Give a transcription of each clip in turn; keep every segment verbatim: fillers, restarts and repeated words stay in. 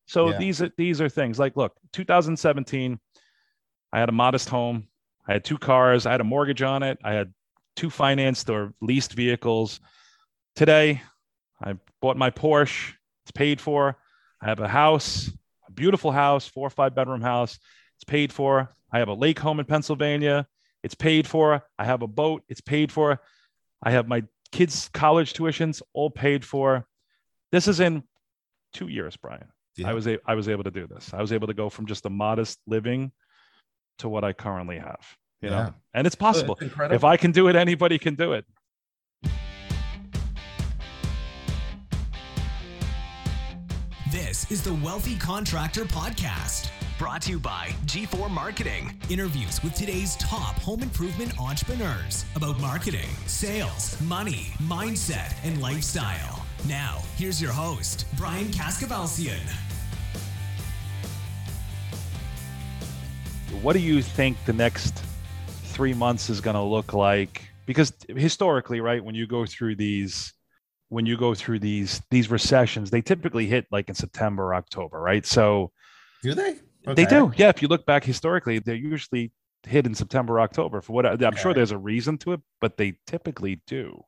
So Yeah. these are these are things like, look, two thousand seventeen, I had a modest home. I had two cars. I had a mortgage on it. I had two financed or leased vehicles. Today, I bought my Porsche. It's paid for. I have a house, a beautiful house, four or five bedroom house. It's paid for. I have a lake home in Pennsylvania. It's paid for. I have a boat. It's paid for. I have my kids' college tuitions all paid for. This is in two years, Brian. Yeah. I was a, I was able to do this. I was able to go from just a modest living to what I currently have. You Yeah. know, and it's possible. It's incredible. If I can do it, anybody can do it. This is the Wealthy Contractor Podcast, brought to you by G four Marketing. Interviews with today's top home improvement entrepreneurs about marketing, sales, money, mindset, and lifestyle. Now, here's your host, Brian Kaskavalciyan. What do you think the next three months is going to look like? Because historically, right, when you go through these when you go through these these recessions, they typically hit like in September or October, right? So do they? Okay. They do. Yeah. If you look back historically, they're usually hit in September, October. For what I'm okay. sure there's a reason to it, but they typically do.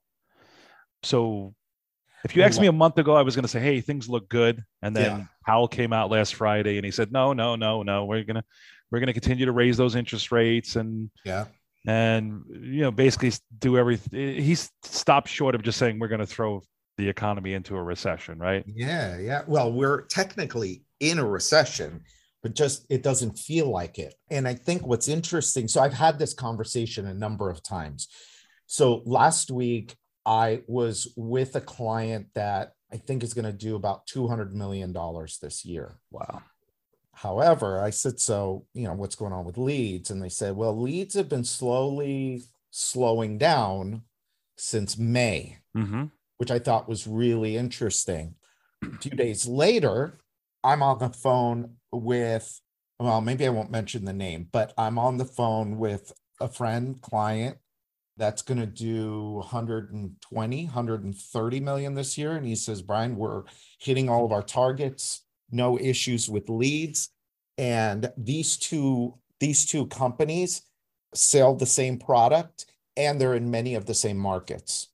So if you asked me a month ago, I was going to say, hey, things look good. And then yeah. Powell came out last Friday and he said, no, no, no, no, we're going to, we're going to continue to raise those interest rates. And, yeah. and, you know, basically do everything. He's stopped short of just saying, we're going to throw the economy into a recession, right? Yeah. Yeah. Well, we're technically in a recession, but just, it doesn't feel like it. And I think what's interesting, so I've had this conversation a number of times. So last week, I was with a client that I think is going to do about two hundred million dollars this year. Wow. However, I said, so, you know, what's going on with leads? And they said, well, leads have been slowly slowing down since May, mm-hmm. which I thought was really interesting. A few days later, I'm on the phone with, well, maybe I won't mention the name, but I'm on the phone with a friend, client, that's going to do one hundred twenty, one hundred thirty million this year. And he says, Brian, we're hitting all of our targets, no issues with leads. And these two, these two companies sell the same product and they're in many of the same markets.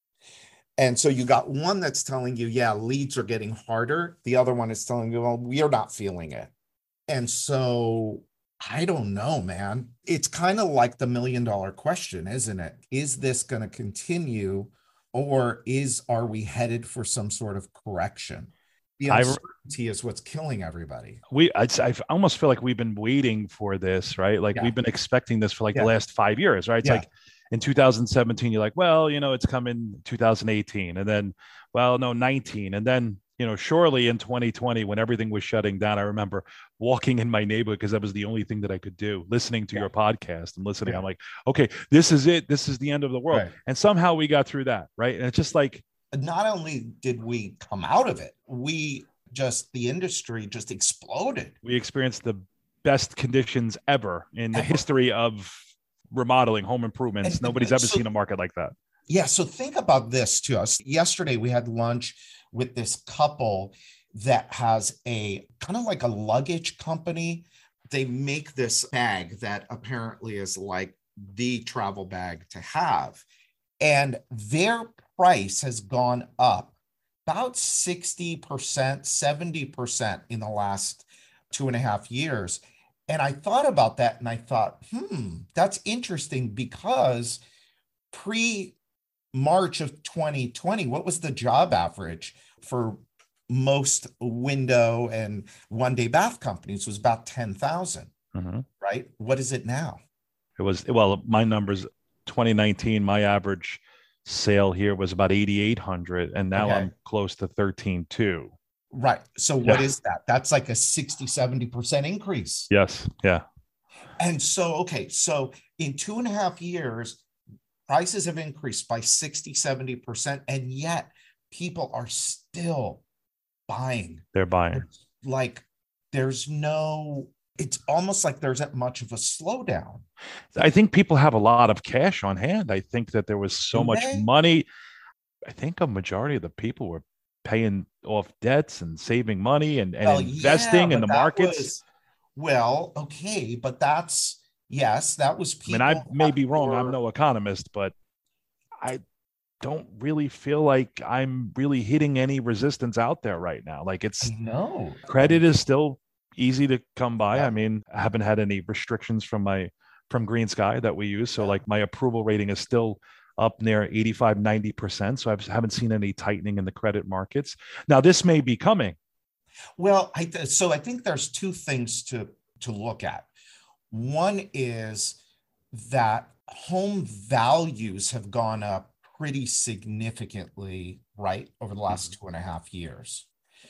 And so you got one that's telling you, yeah, leads are getting harder. The other one is telling you, well, we are not feeling it. And so I don't know, man. It's kind of like the million dollar question, isn't it? Is this going to continue, or is, are we headed for some sort of correction? The uncertainty I, is what's killing everybody. We, I, I almost feel like we've been waiting for this, right? Like yeah. we've been expecting this for like yeah. the last five years, right? It's yeah. like in two thousand seventeen, you're like, well, you know, it's coming two thousand eighteen, and then, well, no, nineteen, and then, you know, surely in twenty twenty, when everything was shutting down, I remember walking in my neighborhood because that was the only thing that I could do, listening to yeah. your podcast and listening. Yeah. I'm like, okay, this is it. This is the end of the world. Right. And somehow we got through that, right? And it's just like, not only did we come out of it, we just, the industry just exploded. We experienced the best conditions ever in the ever. history of remodeling, home improvements. And, Nobody's ever so, seen a market like that. Yeah. So think about this to us. Yesterday, we had lunch with this couple that has a kind of like a luggage company. They make this bag that apparently is like the travel bag to have. And their price has gone up about sixty percent, seventy percent in the last two and a half years. And I thought about that and I thought, hmm, that's interesting because pre-March of twenty twenty, what was the job average for most window and one-day bath companies? Was about ten thousand, mm-hmm. right? What is it now? It was, well, my numbers, twenty nineteen, my average sale here was about eighty-eight hundred, and now okay. I'm close to thirteen two. Right. So what yeah. is that? That's like a sixty, seventy percent increase. Yes. Yeah. And so, okay. So in two and a half years, prices have increased by sixty, seventy percent. And yet people are still buying. They're buying. It's like there's no, it's almost like there's that much of a slowdown. I think people have a lot of cash on hand. I think that there was so Do much they? money. I think a majority of the people were paying off debts and saving money and, and Well, investing yeah, in the but that markets. was- well, okay, but that's, yes, that was I mean, people. I may be that wrong. I'm were- no economist, but I don't really feel like I'm really hitting any resistance out there right now. Like it's I know. credit is still easy to come by. Yeah. I mean, I haven't had any restrictions from my from Green Sky that we use. So Yeah. like my approval rating is still up near eighty-five, ninety percent. So I haven't seen any tightening in the credit markets. Now this may be coming. Well, I th- so I think there's two things to to look at. One is that home values have gone up pretty significantly, right, over the last two and a half years.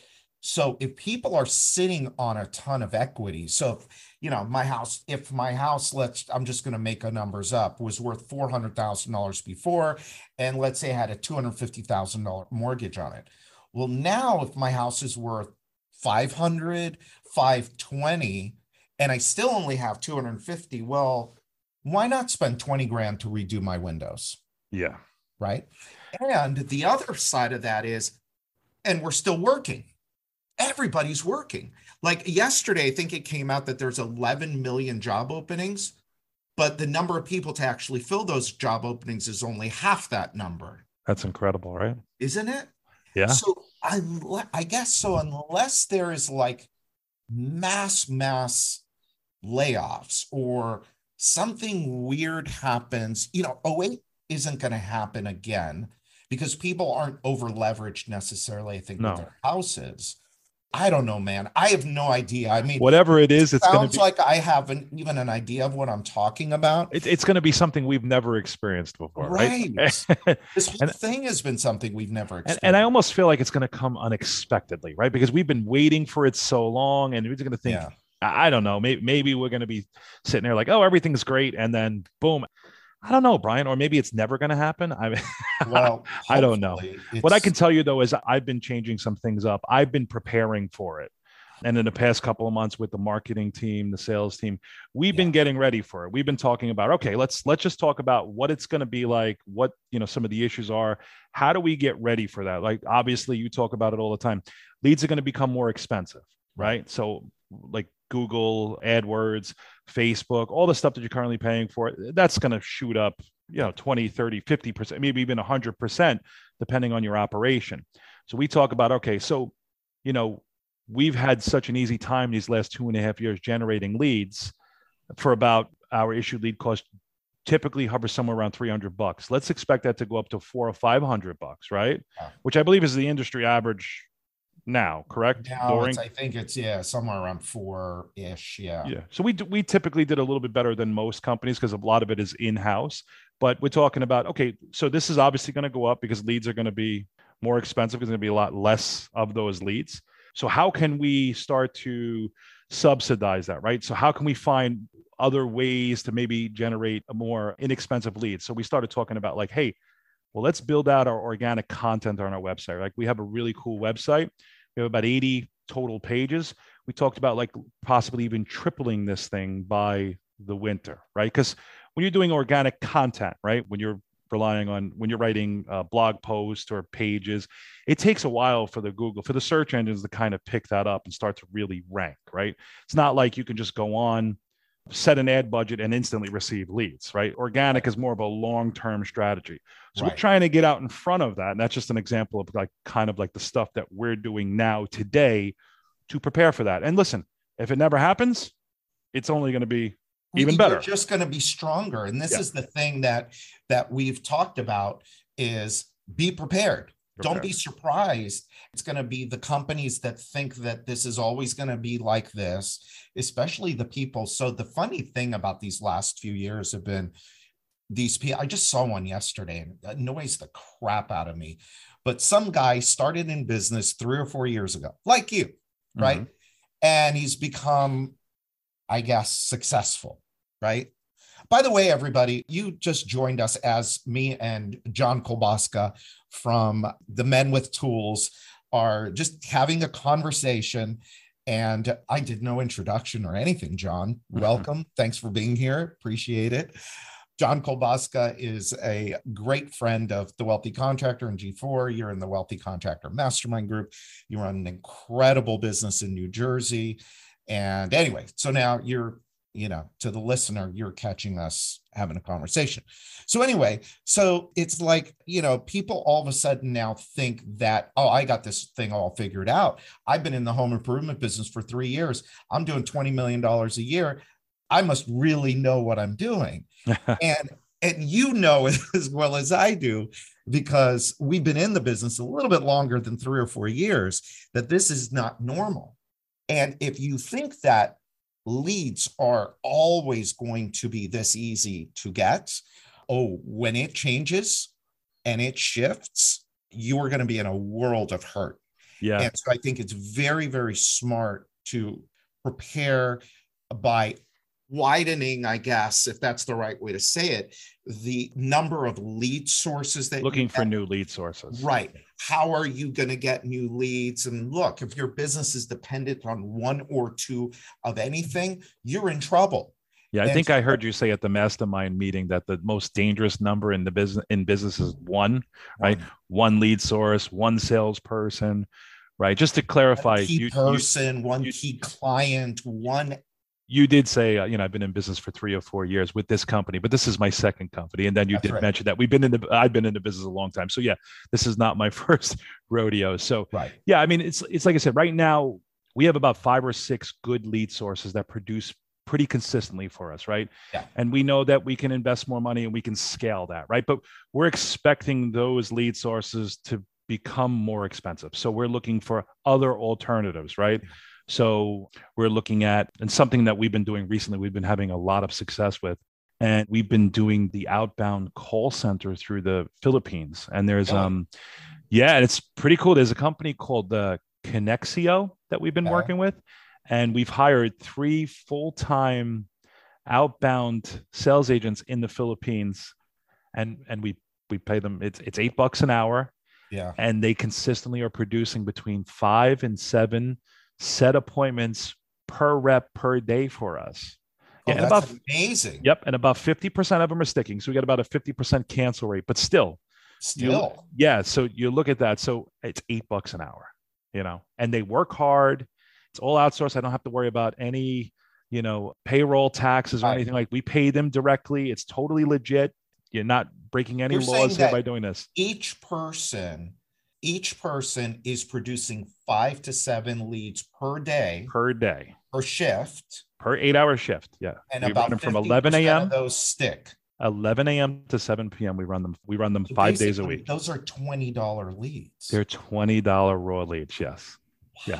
So if people are sitting on a ton of equity, so you know, my house, if my house, let's, I'm just going to make a numbers up, was worth four hundred thousand dollars before, and let's say I had a two hundred fifty thousand dollars mortgage on it. Well, now if my house is worth five hundred, five twenty, and I still only have two hundred fifty, well, why not spend twenty grand to redo my windows? Yeah. Right. And the other side of that is, and we're still working. Everybody's working. Like yesterday, I think it came out that there's eleven million job openings, but the number of people to actually fill those job openings is only half that number. That's incredible, right? Isn't it? Yeah. So I, I guess so, unless there is like mass, mass layoffs or something weird happens, you know, oh eight isn't going to happen again because people aren't over leveraged necessarily, I think, No. with their houses. I don't know, man. I have no idea. I mean, Whatever it is, it's going sounds to be like I haven't even an idea of what I'm talking about. it, it's going to be something we've never experienced before, right? Right. This whole And- thing has been something we've never And, experienced. and I almost feel like it's going to come unexpectedly, right? Because we've been waiting for it so long, and we're going to think, Yeah. I I don't know, maybe maybe we're going to be sitting there like, oh, everything's great, and then boom. I don't know, Brian, or maybe it's never going to happen. I mean, Well, I don't know. hopefully what I it's- can tell you though is I've been changing some things up. I've been preparing for it. And in the past couple of months with the marketing team, the sales team, we've been Yeah. getting ready for it. We've been talking about, okay, let's let's just talk about what it's going to be like, what, you know, some of the issues are. How do we get ready for that? Like, obviously you talk about it all the time. Leads are going to become more expensive, right? So like Google, AdWords, Facebook, all the stuff that you're currently paying for, that's going to shoot up, you know, twenty, thirty, fifty percent, maybe even one hundred percent, depending on your operation. So we talk about, okay, so, you know, we've had such an easy time these last two and a half years generating leads for about our issued lead cost typically hovers somewhere around three hundred bucks. Let's expect that to go up to four or five hundred bucks, right? Yeah. Which I believe is the industry average now, correct? Now During- it's, I think it's, yeah, somewhere around four-ish, yeah. Yeah. So we d- we typically did a little bit better than most companies because a lot of it is in-house. But we're talking about, okay, so this is obviously going to go up because leads are going to be more expensive because there's going to be a lot less of those leads. So how can we start to subsidize that, right? So how can we find other ways to maybe generate a more inexpensive lead? So we started talking about like, hey, well, let's build out our organic content on our website. Like we have a really cool website. We have about eighty total pages. We talked about like possibly even tripling this thing by the winter, right? Because when you're doing organic content, right, when you're relying on, when you're writing uh, blog posts or pages, it takes a while for the Google, for the search engines to kind of pick that up and start to really rank, right? It's not like you can just go on, set an ad budget and instantly receive leads, right? Organic is more of a long-term strategy. So Right. we're trying to get out in front of that. And that's just an example of like kind of like the stuff that we're doing now today to prepare for that. And listen, if it never happens, it's only going to be even We- better. We're just going to be stronger. And this Yeah. is the thing that that we've talked about is be prepared. Don't Prepared. be surprised. It's going to be the companies that think that this is always going to be like this, especially the people. So the funny thing about these last few years have been these people. I just saw one yesterday and it annoys the crap out of me. But some guy started in business three or four years ago, like you, right? Mhm. And he's become, I guess, successful, right? By the way, everybody, you just joined us as me and John Kolbaska from the Men with Tools are just having a conversation. And I did no introduction or anything, John. Mhm. Welcome. Thanks for being here. Appreciate it. John Kolbaska is a great friend of The Wealthy Contractor and G four. You're in the Wealthy Contractor Mastermind Group. You run an incredible business in New Jersey. And anyway, so now you're, you know, to the listener, you're catching us having a conversation. So anyway, so it's like, you know, people all of a sudden now think that, oh, I got this thing all figured out. I've been in the home improvement business for three years. I'm doing twenty million dollars a year. I must really know what I'm doing. and and you know it as well as I do, because we've been in the business a little bit longer than three or four years, that this is not normal. And if you think that leads are always going to be this easy to get, oh, when it changes and it shifts, you are going to be in a world of hurt. Yeah. And so I think it's very, very smart to prepare by widening, I guess, if that's the right way to say it, the number of lead sources that looking for get. new lead sources. Right. How are you going to get new leads? And look, if your business is dependent on one or two of anything, you're in trouble. Yeah, I And think so- I heard you say at the mastermind meeting that the most dangerous number in the business in business is one, right? One lead source, one salesperson, right? Just to clarify, One key you, you, person, one you- key client, one. you did say, uh, you know, I've been in business for three or four years with this company, but this is my second company. And then you That's did right. mention that we've been in the, I've been in the business a long time. So yeah, this is not my first rodeo. So Right. yeah, I mean, it's, it's like I said, right now we have about five or six good lead sources that produce pretty consistently for us, right? Yeah. And we know that we can invest more money and we can scale that, right? But we're expecting those lead sources to become more expensive. So we're looking for other alternatives, right? Yeah. So we're looking at, and something that we've been doing recently, we've been having a lot of success with, and we've been doing the outbound call center through the Philippines. And there's, Really? um, yeah, and it's pretty cool. There's a company called the Connexio that we've been Okay. working with, and we've hired three full-time outbound sales agents in the Philippines, and and we we pay them. It's it's eight bucks an hour, Yeah. and they consistently are producing between five and seven set appointments per rep per day for us. Yeah, Yeah, oh, and that's about amazing. yep, and about fifty percent of them are sticking. So we got about a fifty percent cancel rate, but still, you- Still. yeah. So you look at that. So it's eight bucks an hour, you know, and they work hard. It's all outsourced. I don't have to worry about any, you know, payroll taxes or Right. anything. Like, we pay them directly. It's totally legit. You're not breaking any You're saying laws here that- by doing this. Each person, each person is producing five to seven leads per day, Per day, per shift, per eight hour shift. Yeah. and we about run them from fifty eleven percent a.m. of those stick. eleven a.m. to seven p.m. We run them. We run them So five days a basically, week. Those are twenty dollars leads. They're twenty dollars raw leads. Yes. Yeah.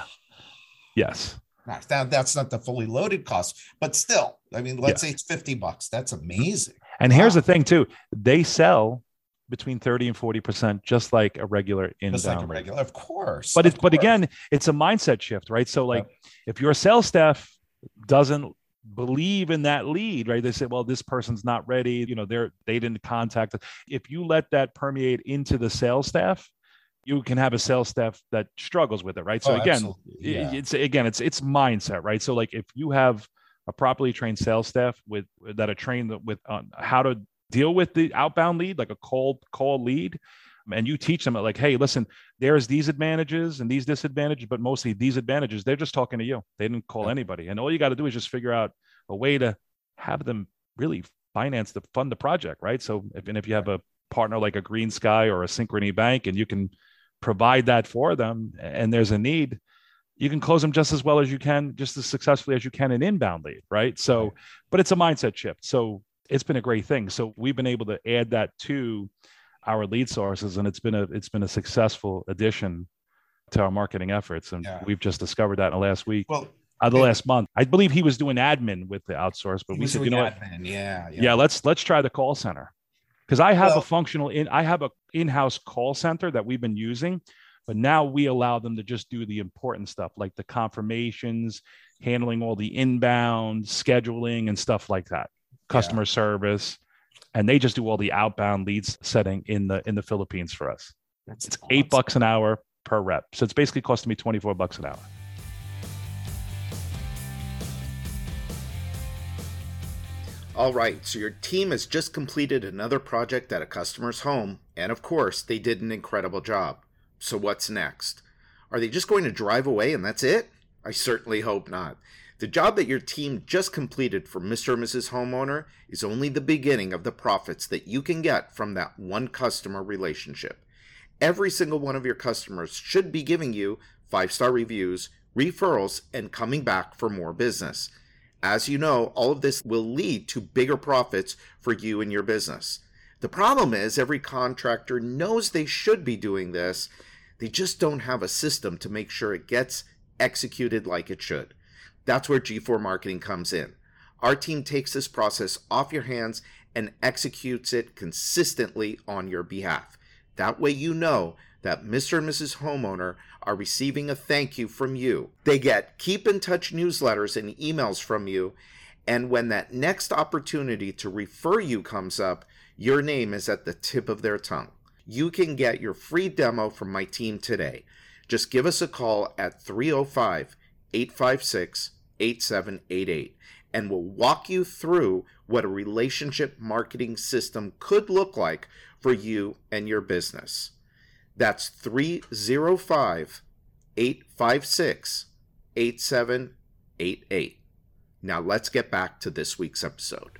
Yes. Now, that- that's not the fully loaded cost, but still, I mean, let's Yes. say it's fifty bucks. That's amazing. And here's Wow. the thing too, they sell between thirty and forty percent, just like a regular inbound. Just like a lead. regular, of course. But of it's, but course. again, it's a mindset shift, right? So like, if your sales staff doesn't believe in that lead, right? They say, well, this person's not ready. You know, they're, they didn't contact us. If you let that permeate into the sales staff, you can have a sales staff that struggles with it, right? So Oh, again, absolutely. Yeah. it- it's again, it's it's mindset, right? So like, if you have a properly trained sales staff with that are trained with on how to deal with the outbound lead, like a cold call lead, and you teach them like, hey, listen, there's these advantages and these disadvantages, but mostly these advantages, they're just talking to you. They didn't call Yeah. anybody. And all you got to do is just figure out a way to have them really finance the fund the project, right? So if, and if you have a partner like a Green Sky or a Synchrony Bank, and you can provide that for them, and there's a need, you can close them just as well as you can, just as successfully as you can an inbound lead, right? So, Right. but it's a mindset shift. So it's been a great thing. So we've been able to add that to our lead sources, and it's been a it's been a successful addition to our marketing efforts. And Yeah. we've just discovered that in the last week, Well, uh, the yeah. last month. I believe he was doing admin with the outsource, but he we was said, doing you know what? admin. Yeah, yeah. Yeah, let's let's try the call center, because I have Well- a functional in I have a in-house call center that we've been using, but now we allow them to just do the important stuff like the confirmations, handling all the inbound scheduling and stuff like that, customer service, and they just do all the outbound leads setting in the in the Philippines for us. That's It's eight awesome. bucks an hour per rep, so it's basically costing me twenty-four bucks an hour. All right, so your team has just completed another project at a customer's home, and of course, they did an incredible job. So what's next? Are they just going to drive away and that's it? I certainly hope not. The job that your team just completed for Mister or Missus Homeowner is only the beginning of the profits that you can get from that one customer relationship. Every single one of your customers should be giving you five-star reviews, referrals, and coming back for more business. As you know, all of this will lead to bigger profits for you and your business. The problem is every contractor knows they should be doing this. They just don't have a system to make sure it gets executed like it should. That's where G four Marketing comes in. Our team takes this process off your hands and executes it consistently on your behalf. That way you know that Mister and Missus Homeowner are receiving a thank you from you. They get keep in touch newsletters and emails from you, and when that next opportunity to refer you comes up, your name is at the tip of their tongue. You can get your free demo from my team today. Just give us a call at three oh five, eight five six, eight seven eight eight, and we'll walk you through what a relationship marketing system could look like for you and your business. That's three oh five, eight five six, eight seven eight eight. Now let's get back to this week's episode.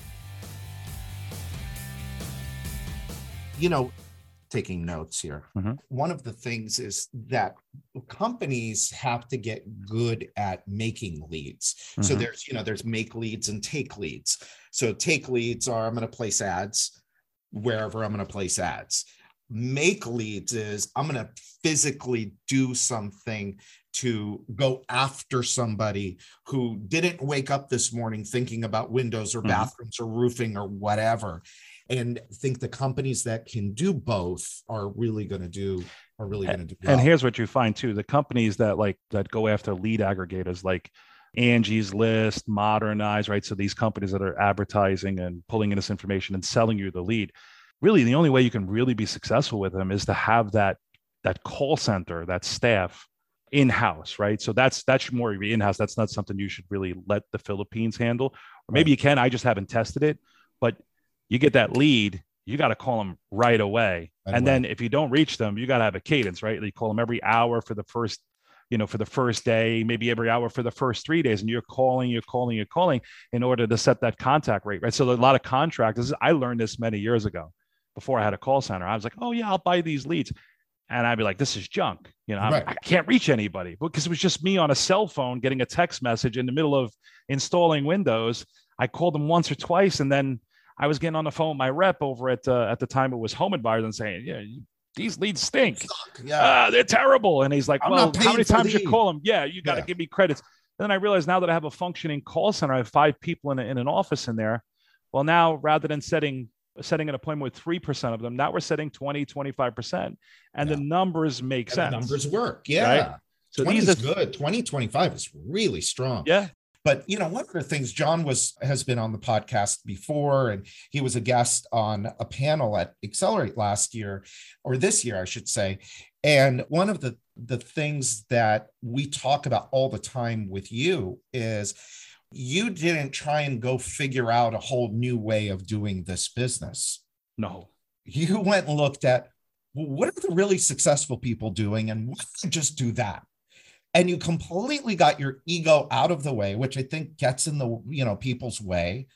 You know, taking notes here. Mm-hmm. One of the things is that companies have to get good at making leads. Mm-hmm. So there's, you know, there's make leads and take leads. So take leads are, I'm going to place ads wherever I'm going to place ads. Make leads is I'm going to physically do something to go after somebody who didn't wake up this morning thinking about windows or bathrooms mm-hmm. or roofing or whatever. And I think the companies that can do both are really going to do are really going to do well. And here's what you find too: the companies that like that go after lead aggregators like Angie's List, Modernize, right? So these companies that are advertising and pulling in this information and selling you the lead. Really, the only way you can really be successful with them is to have that that call center, that staff in-house, right? So that's that's more in-house. That's not something you should really let the Philippines handle. Or maybe you can. I just haven't tested it. But you get that lead, you got to call them right away. Right and away. Then if you don't reach them, you got to have a cadence, right? You call them every hour for the first, you know, for the first day, maybe every hour for the first three days. And you're calling, you're calling, you're calling in order to set that contact rate, right? So a lot of contractors, I learned this many years ago before I had a call center. I was like, oh yeah, I'll buy these leads. And I'd be like, this is junk. You know, right. I can't reach anybody because it was just me on a cell phone getting a text message in the middle of installing Windows. I called them once or twice, and then I was getting on the phone with my rep over at uh, at the time it was Home Advisor and saying, yeah, these leads stink. Yeah, uh, they're terrible. And he's like, I'm well, how many times you call them? Yeah, you got to yeah. give me credits. And then I realized now that I have a functioning call center, I have five people in, a, in an office in there. Well, now rather than setting setting an appointment with three percent of them, now we're setting twenty, twenty-five percent. And yeah. the numbers make and sense. The numbers work. Yeah. Right? So twenty is good. twenty, twenty-five is really strong. Yeah. But, you know, one of the things, John was has been on the podcast before, and he was a guest on a panel at Accelerate last year, or this year, I should say. And one of the, the things that we talk about all the time with you is you didn't try and go figure out a whole new way of doing this business. No. You went and looked at, well, what are the really successful people doing, and why don't you just do that? And you completely got your ego out of the way, which I think gets in the, you know, people's way.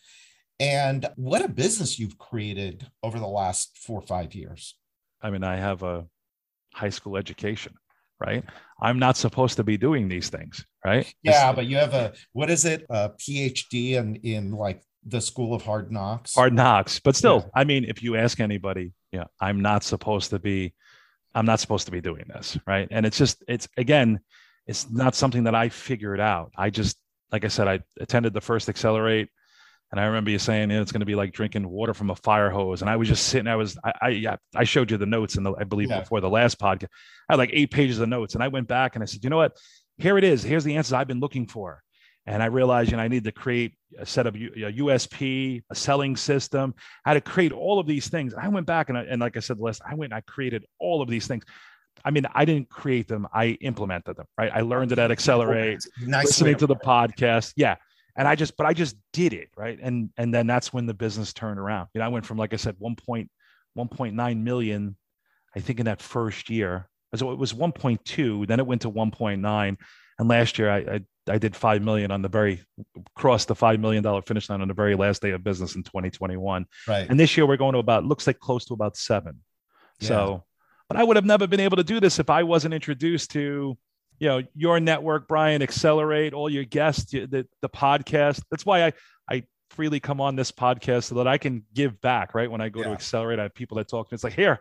And what a business you've created over the last four or five years. I mean, I have a high school education, right? I'm not supposed to be doing these things, right? Yeah, it's, but you have a, what is it? A P H D in, in like the School of Hard Knocks. Hard Knocks. But still, yeah. I mean, if you ask anybody, yeah, I'm not supposed to be, I'm not supposed to be doing this, right? And it's just, it's, again, it's not something that I figured out. I just, like I said, I attended the first Accelerate, and I remember you saying, you know, it's going to be like drinking water from a fire hose. And I was just sitting, I was, I, I, yeah, I showed you the notes in the, I believe yeah. before the last podcast, I had like eight pages of notes, and I went back and I said, you know what, here it is. Here's the answers I've been looking for. And I realized, you know, I need to create a set of U, a U S P, a selling system, how to create all of these things. I went back and, I, and like I said, the last, I went and I created all of these things. I mean, I didn't create them. I implemented them, right? I learned it at Accelerate, nice listening to the podcast. Yeah. And I just, but I just did it. Right. And, and then that's when the business turned around. You know, I went from, like I said, one point one nine million, I think in that first year. So it was one point two, then it went to one point nine. And last year I, I, I did five million on the very, crossed the five million dollars finish line on the very last day of business in twenty twenty-one. Right. And this year we're going to about, looks like close to about seven. Yeah. So, but I would have never been able to do this if I wasn't introduced to, you know, your network, Brian, Accelerate, all your guests, the, the podcast. That's why I, I freely come on this podcast so that I can give back, right? When I go yeah. to Accelerate, I have people that talk to me. It's like, here,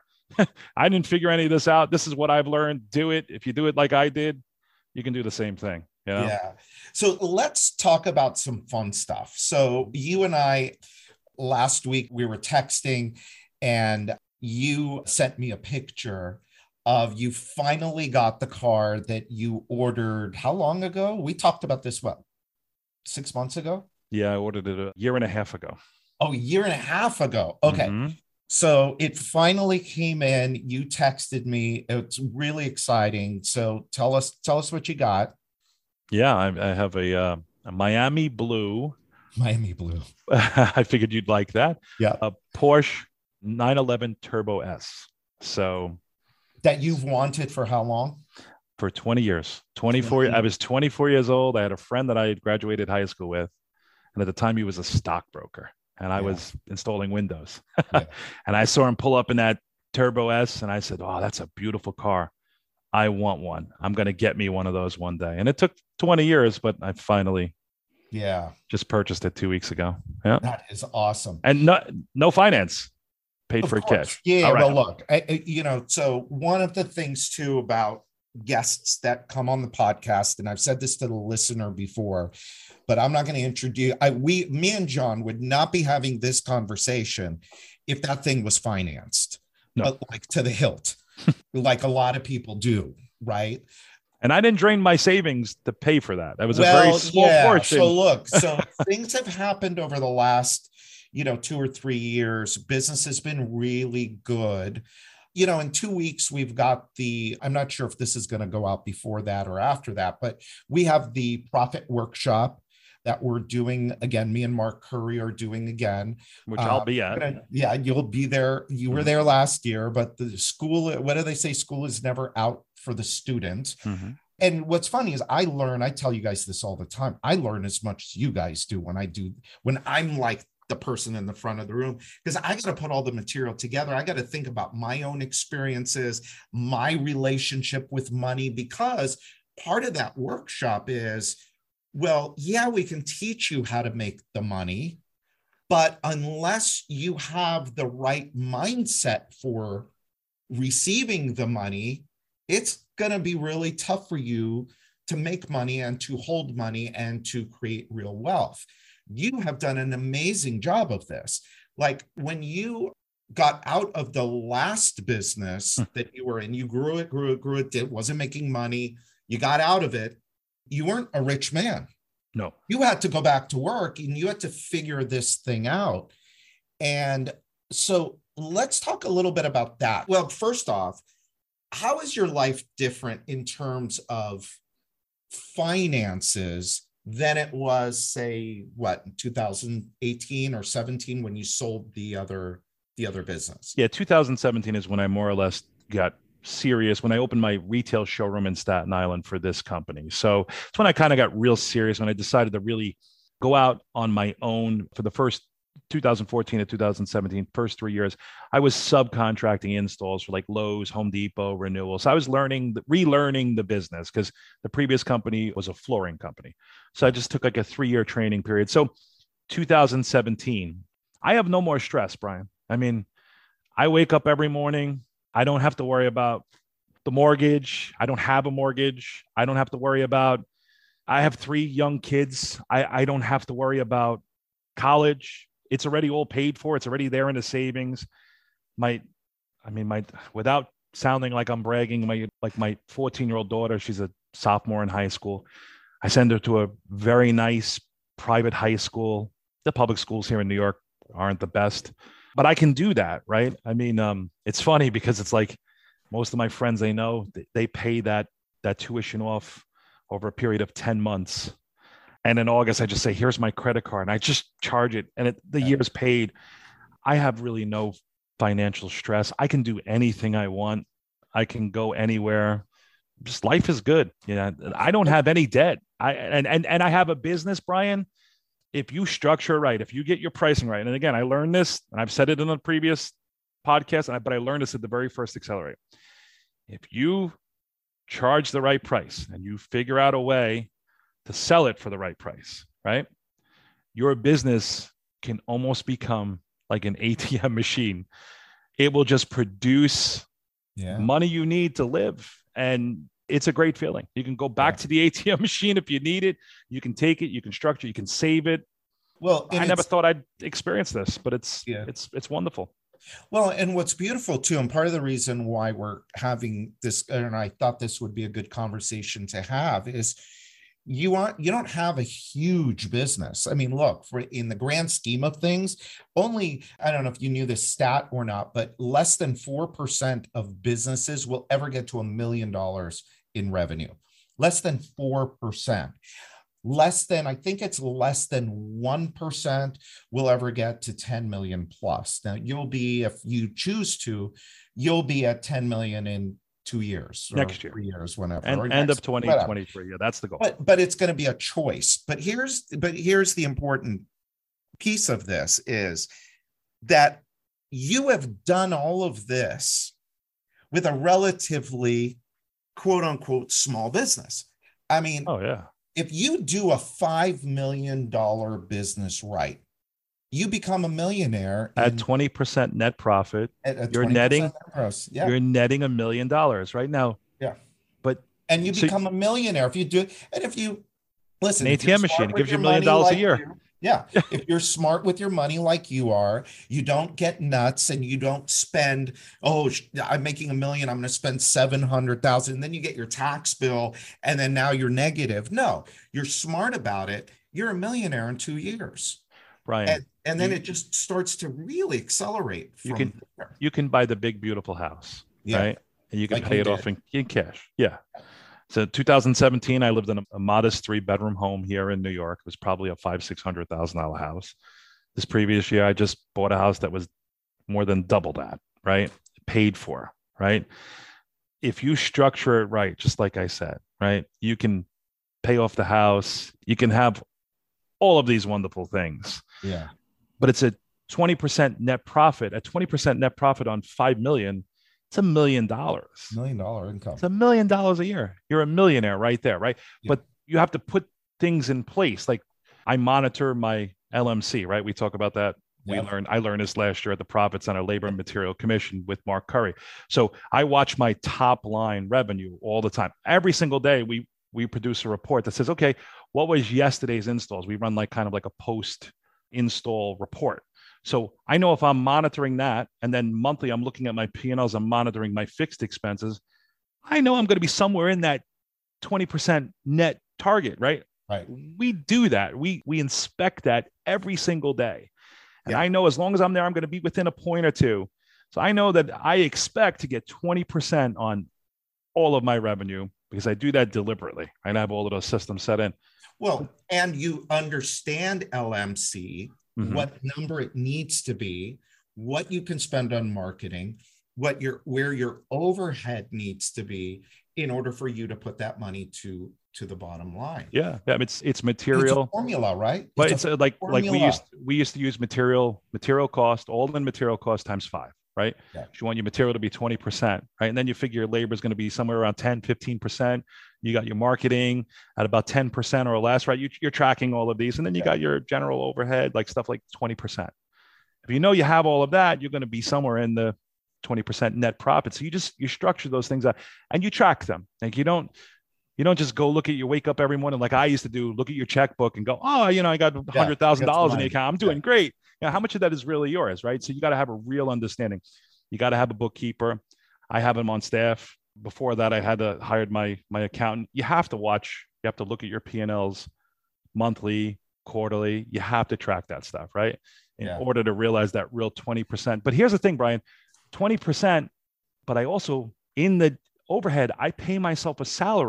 I didn't figure any of this out. This is what I've learned. Do it. If you do it like I did, you can do the same thing. You know? Yeah. So let's talk about some fun stuff. So you and I, last week, we were texting and you sent me a picture of you finally got the car that you ordered. How long ago? We talked about this, what, six months ago? Yeah, I ordered it a year and a half ago. Oh, a year and a half ago. Okay. Mm-hmm. So it finally came in. You texted me. It's really exciting. So tell us, tell us what you got. Yeah, I, I have a, uh, a Miami Blue. Miami Blue. I figured you'd like that. Yeah. A Porsche nine eleven Turbo S. So that you've wanted for how long? For twenty years. twenty-four. I was twenty-four years old. I had a friend that I had graduated high school with. And at the time he was a stockbroker and I yeah. was installing Windows. Yeah. And I saw him pull up in that Turbo S and I said, oh, that's a beautiful car. I want one. I'm going to get me one of those one day. And it took twenty years, but I finally yeah, just purchased it two weeks ago. Yeah. That is awesome. And no, no finance. Paid of for course. cash. Yeah. Right. Well, look, I, I, you know, so one of the things too about guests that come on the podcast, and I've said this to the listener before, but I'm not going to introduce, I, we, me and John would not be having this conversation if that thing was financed, no. but like to the hilt, like a lot of people do. Right. And I didn't drain my savings to pay for that. That was well, a very small yeah. portion. So look, so things have happened over the last, you know, two or three years. Business has been really good. You know, in two weeks, we've got the, I'm not sure if this is going to go out before that or after that, but we have the profit workshop that we're doing again. Me and Mark Curry are doing again. Which I'll um, be at. Gonna, yeah, you'll be there. You were there last year, but the school, what do they say? School is never out for the student. Mm-hmm. And what's funny is I learn, I tell you guys this all the time. I learn as much as you guys do when I do, when I'm like the person in the front of the room, because I got to put all the material together. I got to think about my own experiences, my relationship with money, because part of that workshop is, well, yeah, we can teach you how to make the money, but unless you have the right mindset for receiving the money, it's going to be really tough for you to make money and to hold money and to create real wealth. You have done an amazing job of this. Like when you got out of the last business that you were in, you grew it, grew it, grew it, it wasn't making money. You got out of it. You weren't a rich man. No. You had to go back to work and you had to figure this thing out. And so let's talk a little bit about that. Well, first off, how is your life different in terms of finances than it was, say, what, two thousand eighteen or seventeen when you sold the other the other business? Yeah, two thousand seventeen is when I more or less got serious, when I opened my retail showroom in Staten Island for this company. So it's when I kind of got real serious, when I decided to really go out on my own. For the first two thousand fourteen to two thousand seventeen, first three years, I was subcontracting installs for like Lowe's, Home Depot, Renewal. So I was learning, relearning the business because the previous company was a flooring company. So I just took like a three-year training period. So two thousand seventeen, I have no more stress, Brian. I mean, I wake up every morning. I don't have to worry about the mortgage. I don't have a mortgage. I don't have to worry about, I have three young kids. I, I don't have to worry about college. It's already all paid for. It's already there in the savings. My, I mean, my, without sounding like I'm bragging, my, like my fourteen year old daughter, she's a sophomore in high school. I send her to a very nice private high school. The public schools here in New York aren't the best, but I can do that. Right. I mean, um, it's funny because it's like most of my friends they know, they pay that, that tuition off over a period of ten months. And in August, I just say, here's my credit card. And I just charge it. And it, the Yeah. year's paid. I have really no financial stress. I can do anything I want. I can go anywhere. Just life is good. You know, I don't have any debt. I and and and I have a business, Brian. If you structure it right, if you get your pricing right, and again, I learned this, and I've said it in a previous podcast, and I, but I learned this at the very first Accelerate. If you charge the right price and you figure out a way to sell it for the right price, right? Your business can almost become like an A T M machine. It will just produce Yeah. money you need to live. And it's a great feeling. You can go back Yeah. to the A T M machine if you need it. You can take it, you can structure, you can save it. Well, and I never it's- thought I'd experience this, but it's Yeah. it's it's wonderful. Well, and what's beautiful too, and part of the reason why we're having this, and I thought this would be a good conversation to have, is you aren't you don't have a huge business. I mean, look, for in the grand scheme of things, only, I don't know if you knew this stat or not, but less than four percent of businesses will ever get to a million dollars in revenue. Less than four percent. Less than, I think it's less than one percent will ever get to ten million plus. Now you'll be, if you choose to, you'll be at ten million in two years, or Next year. three years, whenever. And or end next- of twenty whatever. twenty-three. Yeah, that's the goal. But but it's going to be a choice. But here's but here's the important piece of this is that you have done all of this with a relatively quote unquote small business. I mean, Oh yeah. if you do a five million dollar business right, you become a millionaire At in- twenty percent net profit, at a you're twenty percent netting- net gross. Yeah. you're netting a million dollars right now. Yeah. But And you So- become a millionaire if you do it. And if you listen, An if you're A T M machine, smart it with gives you your a million money dollars a like year. you- yeah. If you're smart with your money like you are, you don't get nuts and you don't spend, oh, sh- I'm making a million, I'm going to spend seven hundred thousand. And then you get your tax bill and then now you're negative. No, you're smart about it. You're a millionaire in two years. Brian, And, and then you- it just starts to really accelerate. You From can- there. you can buy the big, beautiful house, Yeah. right? And you can Like pay you it off did. in, in cash. Yeah. So two thousand seventeen, I lived in a, a modest three bedroom home here in New York. It was probably a five, six hundred thousand dollar house. This previous year, I just bought a house that was more than double that, right? Paid for, right? If you structure it right, just like I said, right? You can pay off the house, you can have all of these wonderful things, Yeah. but it's a twenty percent net profit. At twenty percent net profit on five million, it's a million dollars. Million dollar income. It's a million dollars a year. You're a millionaire right there, right? Yeah. But you have to put things in place. Like I monitor my L M C, right? We talk about that. We Yeah. learned, I learned this last year at the Profit Center Labor and Material Commission with Mark Curry. So I watch my top line revenue all the time. Every single day we we produce a report that says, okay, what was yesterday's installs? We run like kind of like a post install report. So I know if I'm monitoring that, and then monthly I'm looking at my P and Ls, I'm monitoring my fixed expenses, I know I'm going to be somewhere in that twenty percent net target, right? Right. We do that. We we inspect that every single day. And Yeah. I know as long as I'm there, I'm going to be within a point or two. So I know that I expect to get twenty percent on all of my revenue because I do that deliberately. And I have all of those systems set in. Well, and you understand L M C, Mhm. what number it needs to be, what you can spend on marketing, what your where your overhead needs to be in order for you to put that money to to the bottom line. Yeah. Yeah. It's it's It's a material. formula, right? But It's it's a uh, like like we formula. used we used to use material material cost, all in material cost times five, right? Yeah. You want your material to be twenty percent, right? And then you figure your labor is going to be somewhere around ten, fifteen percent. You got your marketing at about ten percent or less, right? You, you're tracking all of these. And then you Yeah. got your general overhead, like stuff like twenty percent. If you know you have all of that, you're going to be somewhere in the twenty percent net profit. So you just you structure those things out and you track them. Like you don't you don't just go look at you wake up every morning like I used to do, look at your checkbook and go, oh, you know, I got a Yeah, hundred thousand I got some dollars in the money. account. I'm doing great. You know, how much of that is really yours, right? So you got to have a real understanding. You got to have a bookkeeper. I have him on staff. Before that, I had to hired my my accountant. You have to watch. You have to look at your P and Ls monthly, quarterly. You have to track that stuff, right? In Yeah. order to realize that real twenty percent. But here's the thing, Brian, twenty percent. But I also in the overhead, I pay myself a salary.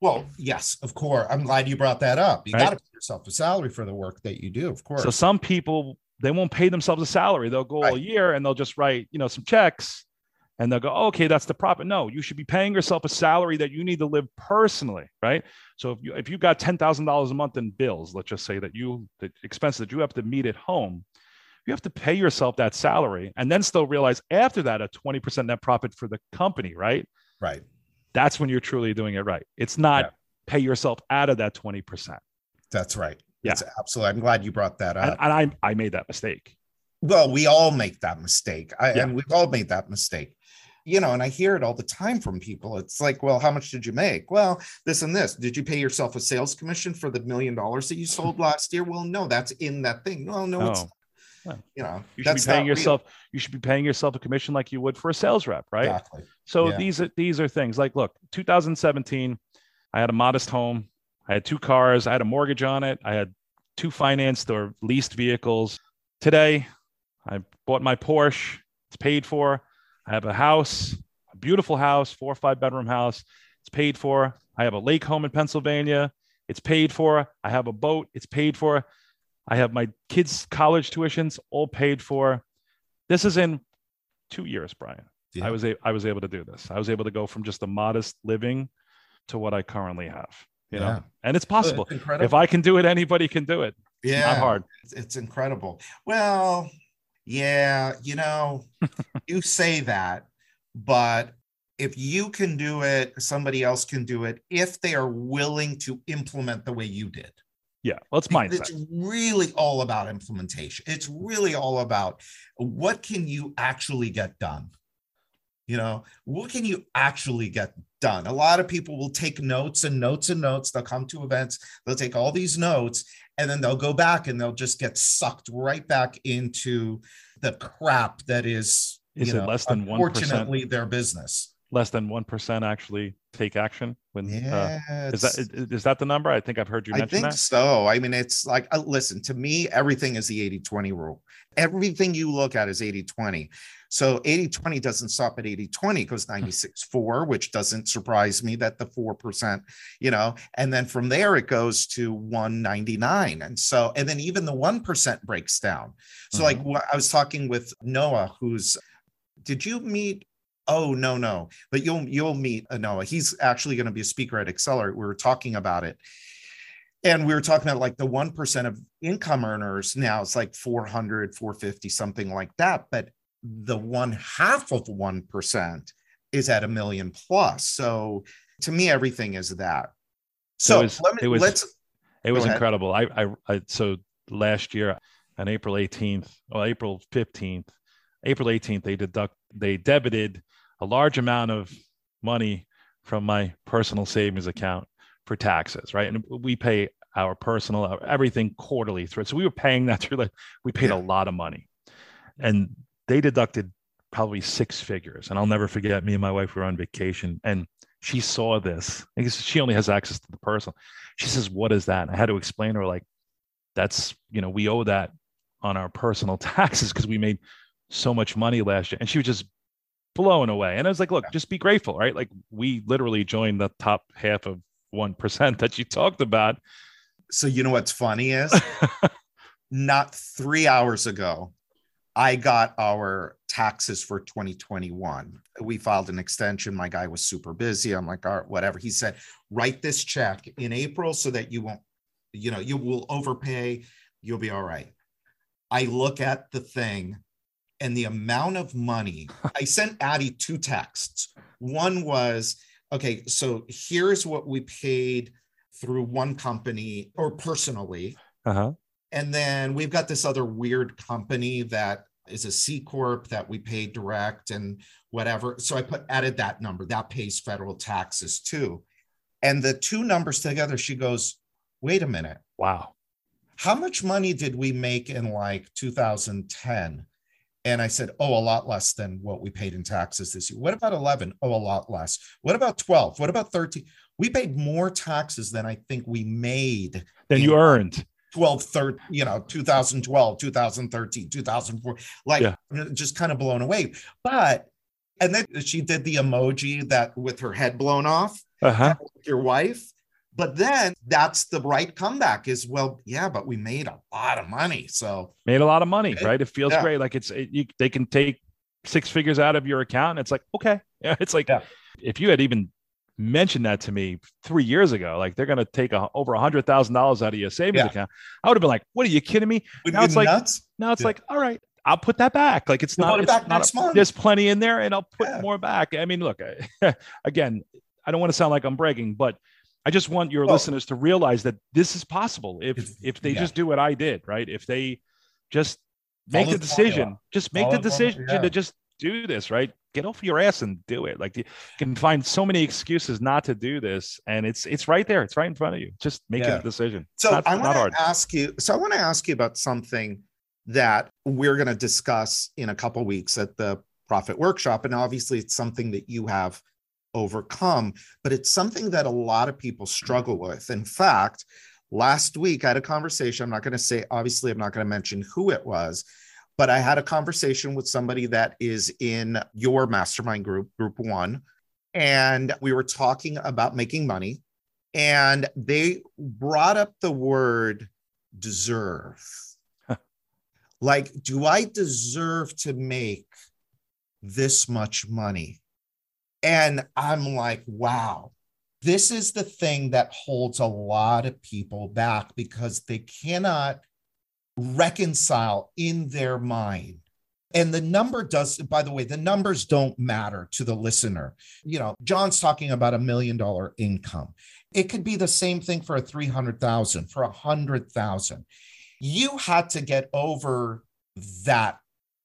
Well, yes, of course. I'm glad you brought that up. You Right? got to pay yourself a salary for the work that you do, of course. So some people, they won't pay themselves a salary. They'll go all Right. year and they'll just write, you know, some checks and they'll go, oh, okay, that's the profit. No, you should be paying yourself a salary that you need to live personally, right? So if you if you've got ten thousand dollars a month in bills, let's just say that you the expenses that you have to meet at home, you have to pay yourself that salary and then still realize after that a twenty percent net profit for the company, right? Right. That's when you're truly doing it right. It's not Yeah. pay yourself out of that twenty percent. That's right. Yeah. It's absolutely. I'm glad you brought that And, up. and I I made that mistake. Well, we all make that mistake. I, Yeah. And we've all made that mistake. You know, and I hear it all the time from people. It's like, well, how much did you make? Well, this and this. Did you pay yourself a sales commission for the million dollars that you sold last year? Well, no, that's in that thing. No, no, it's, No. you know, You should be that's paying not real. yourself. You should be paying yourself a commission like you would for a sales rep, right? Exactly. So Yeah. these are these are things like, look, two thousand seventeen, I had a modest home. I had two cars. I had a mortgage on it. I had two financed or leased vehicles. Today, I bought my Porsche. It's paid for. I have a house, a beautiful house, four or five bedroom house. It's paid for. I have a lake home in Pennsylvania. It's paid for. I have a boat. It's paid for. I have my kids' college tuitions all paid for. This is in two years, Brian. Yeah. I was a, I was able to do this. I was able to go from just a modest living to what I currently have. You know, Yeah. and it's possible. It's incredible. If I can do it, anybody can do it. It's yeah, not hard. It's, it's incredible. Well, yeah, you know, you say that, but if you can do it, somebody else can do it if they are willing to implement the way you did. Yeah, well, it's mindset. It's really all about implementation. It's really all about what can you actually get done? You know, what can you actually get done? A lot of people will take notes and notes and notes. They'll come to events, they'll take all these notes, and then they'll go back and they'll just get sucked right back into the crap that is, Is you it know, less than one percent? unfortunately their business. Less than one percent actually take action when uh, Yeah, is that is, is that the number? I think I've heard you I mention think that. so. I mean, it's like, uh, listen, to me, everything is the eighty twenty rule. Everything you look at is eighty twenty. So eighty twenty doesn't stop at eighty twenty, it goes ninety-six four, which doesn't surprise me that the four percent, you know, and then from there it goes to one ninety-nine. And so, and then even the one percent breaks down. So Mhm. like what I was talking with Noah, who's, did you meet? Oh, no, no, but you'll, you'll meet uh, Noah. He's actually going to be a speaker at Accelerate. We were talking about it. And we were talking about like the one percent of income earners now it's like four hundred, four fifty, something like that. But the one half of one percent is at a million plus. So to me, everything is that. So was- let me, it was- let's, It was Go ahead. incredible. I, I, I, so last year on April eighteenth, or April fifteenth, April eighteenth, they deduct, they debited a large amount of money from my personal savings account for taxes, right? And we pay our personal, our, everything quarterly through it. So we were paying that through, like, we paid Yeah. a lot of money. And they deducted probably six figures. And I'll never forget, me and my wife were on vacation and she saw this. I guess she only has access to the personal. She says, "What is that?" And I had to explain to her, like, that's, you know, we owe that on our personal taxes because we made so much money last year. And she was just blown away. And I was like, look, just be grateful, right? Like, we literally joined the top half of one percent that you talked about. so you know what's funny is not three hours ago, I got our taxes for twenty twenty-one. We filed an extension. My guy was super busy. I'm like, all right, whatever. He said, write this check in April so that you won't, you know, you will overpay. You'll be all right. I look at the thing and the amount of money. I sent Addie two texts. One was, okay, so here's what we paid through one company or personally. Uh-huh. And then we've got this other weird company that is a C corp that we pay direct and whatever. So I put added that number that pays federal taxes too. And the two numbers together, she goes, wait a minute. Wow. How much money did we make in like two thousand ten? And I said, oh, a lot less than what we paid in taxes this year. What about eleven? Oh, a lot less. What about twelve? What about thirteen? We paid more taxes than I think we made. Then you in earned. twelve, thirteen, you know, two thousand twelve, two thousand thirteen, two thousand four, like Yeah. just kind of blown away. But, and then she did the emoji that with her head blown off, Uh-huh. your wife. But then that's the right comeback is, well, yeah, but we made a lot of money. So made a lot of money, it, right? It feels yeah. great. Like it's, it, you, they can take six figures out of your account. And it's like, okay. Yeah. It's like, yeah. If you had even mentioned that to me three years ago, like they're going to take a, over a hundred thousand dollars out of your savings yeah. account, I would have been like, what are you kidding me? We'd now it's like, nuts. now it's yeah. like, all right, I'll put that back. Like it's we'll not, put it it's back not next a, month. There's plenty in there and I'll put yeah. more back. I mean, look, again, I don't want to sound like I'm bragging, but I just want your well, listeners to realize that this is possible if if they yeah. just do what I did, right? If they just make Follow the decision, formula. just make Follow the decision yeah. to just do this, right? Get off your ass and do it. Like you can find so many excuses not to do this, and it's it's right there. It's right in front of you. Just make yeah. a decision. So not, I want to ask you. So I want to ask you about something that we're going to discuss in a couple of weeks at the Profit Workshop, and obviously it's something that you have overcome, but it's something that a lot of people struggle with. In fact, last week I had a conversation. I'm not going to say, obviously, I'm not going to mention who it was, but I had a conversation with somebody that is in your mastermind group, group one, and we were talking about making money, and they brought up the word deserve. Like, do I deserve to make this much money? And I'm like, wow, this is the thing that holds a lot of people back because they cannot reconcile in their mind. And the number does, by the way, the numbers don't matter to the listener. You know, John's talking about a million dollar income. It could be the same thing for a three hundred thousand, for a hundred thousand. You had to get over that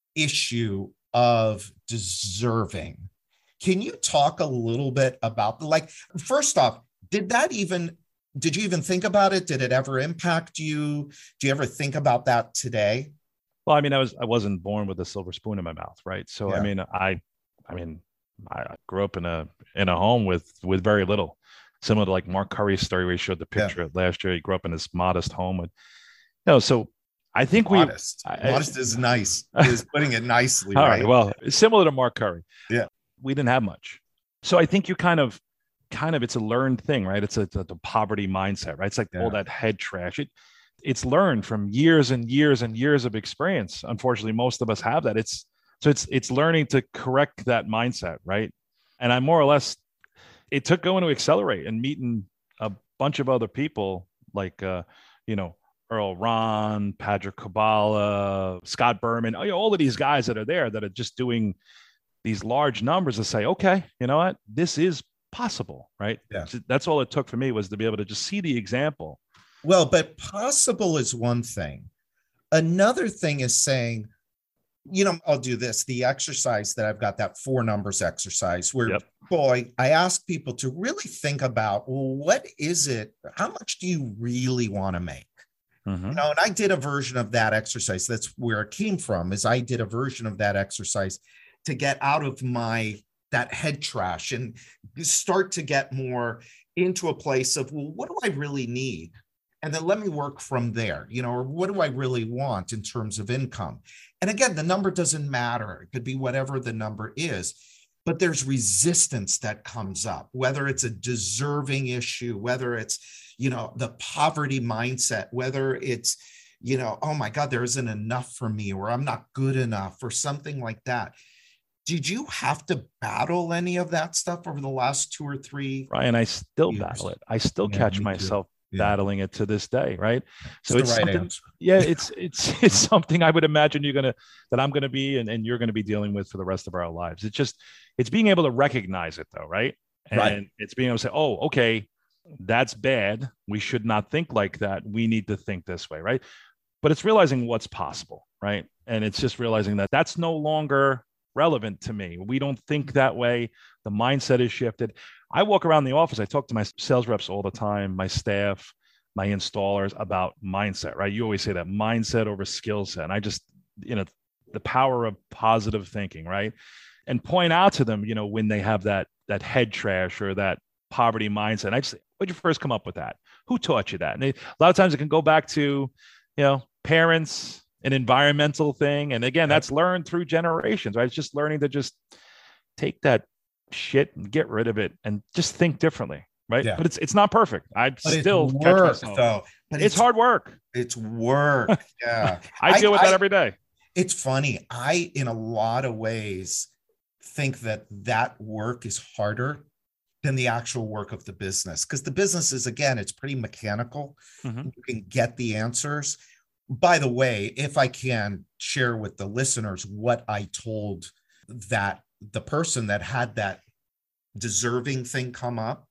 issue of deserving. Can you talk a little bit about, like, first off, did that even, did you even think about it? Did it ever impact you? Do you ever think about that today? Well, I mean, I was, I wasn't born with a silver spoon in my mouth, right? So, yeah. I mean, I, I mean, I grew up in a, in a home with, with very little, similar to like Mark Curry's story where he showed the picture yeah. last year. He grew up in this modest home. And, you know, so I think modest. we, I, modest is nice. Is putting it nicely. All right? right. Well, it's similar to Mark Curry. Yeah. We didn't have much. So I think you kind of, kind of, it's a learned thing, right? It's a, it's a poverty mindset, right? It's like yeah. all that head trash. It, it's learned from years and years and years of experience. Unfortunately, most of us have that. It's, so it's, it's learning to correct that mindset, right? And I more or less, it took going to Accelerate and meeting a bunch of other people like, uh, you know, Earl Ron, Patrick Kabbalah, Scott Berman, you know, all of these guys that are there that are just doing these large numbers to say, okay, you know what, this is possible, right? Yeah. That's all it took for me was to be able to just see the example. Well, but possible is one thing. Another thing is saying, you know, I'll do this, the exercise that I've got, that four numbers exercise where, yep. boy, I ask people to really think about, well, what is it? How much do you really want to make? Mm-hmm. You know, and I did a version of that exercise. That's where it came from, is I did a version of that exercise to get out of my, that head trash and start to get more into a place of, well, what do I really need? And then let me work from there, you know, or what do I really want in terms of income? And again, the number doesn't matter. It could be whatever the number is, but there's resistance that comes up, whether it's a deserving issue, whether it's, you know, the poverty mindset, whether it's, you know, oh my God, there isn't enough for me, or I'm not good enough, or something like that. Did you have to battle any of that stuff over the last two or three? Ryan, I still years? battle it. I still yeah, catch myself yeah. battling it to this day, right? So it's, it's right something, answer. yeah, it's it's it's something I would imagine you're gonna that I'm gonna be and, and you're gonna be dealing with for the rest of our lives. It's just it's being able to recognize it though, right? And right. it's being able to say, oh, okay, that's bad. We should not think like that. We need to think this way, right? But it's realizing what's possible, right? And it's just realizing that that's no longer relevant to me. We don't think that way. The mindset is shifted. I walk around the office. I talk to my sales reps all the time, my staff, my installers about mindset, right? You always say that mindset over skill set. And I just, you know, the power of positive thinking, right? And point out to them, you know, when they have that, that head trash or that poverty mindset. I just, where'd you first come up with that? Who taught you that? And they, a lot of times it can go back to, you know, parents, an environmental thing. And again, that's learned through generations, right? It's just learning to just take that shit and get rid of it and just think differently. right? Yeah. But it's it's not perfect. I But still it's catch work myself. though. But It's, hard work. It's work. Yeah. I deal with I, that every day. It's funny. I, in a lot of ways, think that that work is harder than the actual work of the business. Because the business is, again, it's pretty mechanical. Mhm. You can get the answers. By the way, if I can share with the listeners what I told that the person that had that deserving thing come up,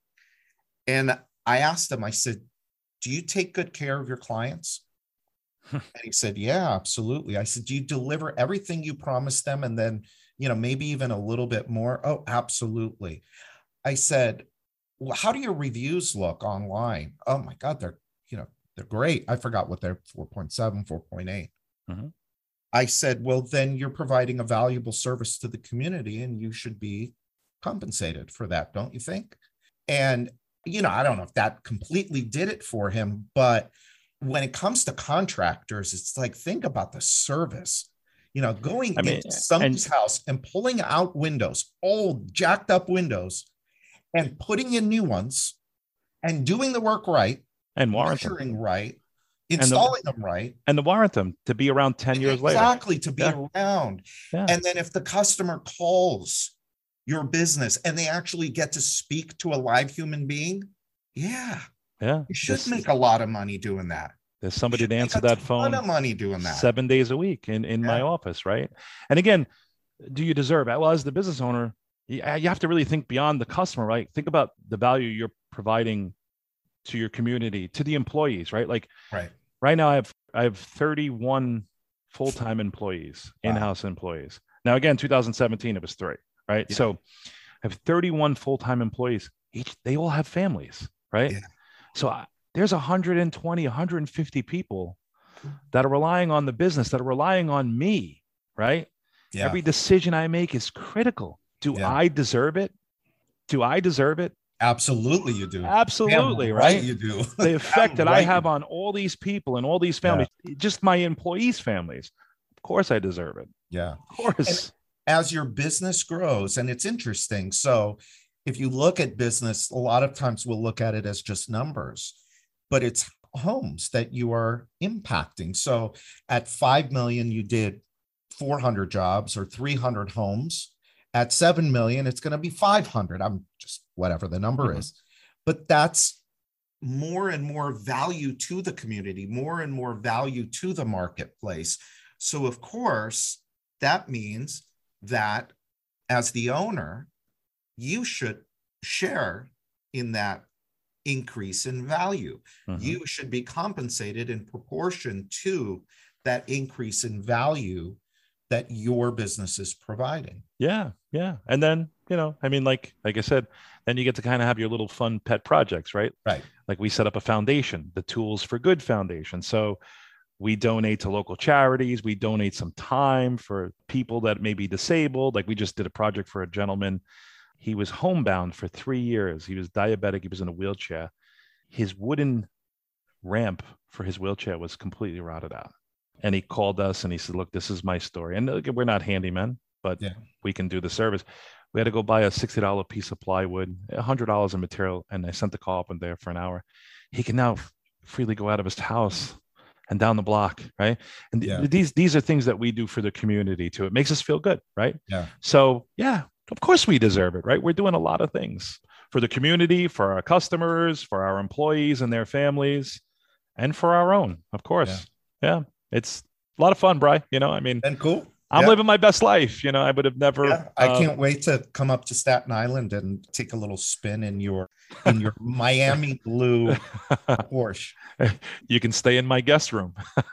and I asked him, I said, do you take good care of your clients? And he said, yeah, absolutely. I said, do you deliver everything you promised them? And then, you know, maybe even a little bit more? Oh, absolutely. I said, well, how do your reviews look online? Oh my God, they're, you know, they're great. I forgot what they're four point seven, four point eight. Mm-hmm. I said, well, then you're providing a valuable service to the community and you should be compensated for that, don't you think? And, you know, I don't know if that completely did it for him, but when it comes to contractors, it's like, think about the service, you know, going I mean, into somebody's and- house and pulling out windows, old jacked up windows, and putting in new ones and doing the work right, And warrant them. measuring right, the- installing them right. And to warrant them to be around ten years later. Exactly, to be Yeah. around. Yeah. And then if the customer calls your business and they actually get to speak to a live human being, yeah, Yeah. you should This- make a lot of money doing that. There's You somebody should to make answer a that ton phone of money doing that. seven days a week in, in my Yeah. office, right? And again, do you deserve it? Well, as the business owner, you, you have to really think beyond the customer, right? Think about the value you're providing to your community, to the employees, right? Like Right. right now I have I have thirty-one full-time employees, Wow. in-house employees. Now again, two thousand seventeen, it was three, right? Yeah. So I have thirty-one full-time employees. Each they all have families, right? Yeah. So I, there's one hundred twenty, one hundred fifty people that are relying on the business, that are relying on me, right? Yeah. Every decision I make is critical. Do Yeah. I deserve it? Do I deserve it? Absolutely, you do. Absolutely, Damn right? You do. The effect that I right have you on all these people and all these families, just my employees' families. Of course, I deserve it. Yeah. Of course. As your business grows, and it's interesting. So if you look at business, a lot of times we'll look at it as just numbers, but it's homes that you are impacting. So at five million, you did four hundred jobs or three hundred homes. At seven million, it's going to be five hundred. I'm just whatever the number Mhm. is, but that's more and more value to the community, more and more value to the marketplace. So of course, that means that as the owner, you should share in that increase in value. Mhm. You should be compensated in proportion to that increase in value that your business is providing. Yeah, yeah. And then, you know, I mean, like, like I said, then you get to kind of have your little fun pet projects, right? Right. Like we set up a foundation, the Tools for Good Foundation. So we donate to local charities. We donate some time for people that may be disabled. Like we just did a project for a gentleman. He was homebound for three years. He was diabetic. He was in a wheelchair. His wooden ramp for his wheelchair was completely rotted out. And he called us and he said, look, this is my story. And look, we're not handymen, but Yeah. we can do the service. We had to go buy a sixty dollars piece of plywood, one hundred dollars in material. And I sent the call up in there for an hour. He can now freely go out of his house and down the block, right? And th- Yeah. these these are things that we do for the community too. It makes us feel good, right? Yeah. So yeah, of course we deserve it, right? We're doing a lot of things for the community, for our customers, for our employees and their families, and for our own, of course. Yeah, it's a lot of fun, Bri. You know, I mean, And cool. I'm Yeah. living my best life. You know, I would have never. Yeah, I uh, can't wait to come up to Staten Island and take a little spin in your in your Miami blue Porsche. You can stay in my guest room.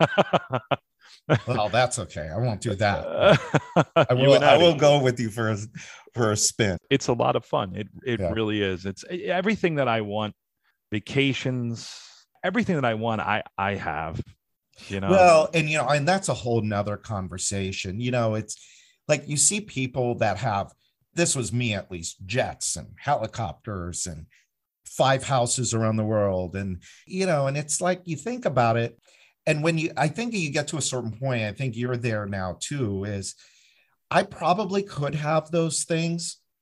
Well, that's okay. I won't do that. I You will. and I Addie. will go with you for a for a spin. It's a lot of fun. It it Yeah. really is. It's everything that I want. Vacations, everything that I want, I I have. You know. Well, and you know, and that's a whole nother conversation. You know, it's like you see people that have, this was me at least, jets and helicopters and five houses around the world. And, you know, and it's like you think about it. And when you, I think you get to a certain point, I think you're there now too, is I probably could have those things,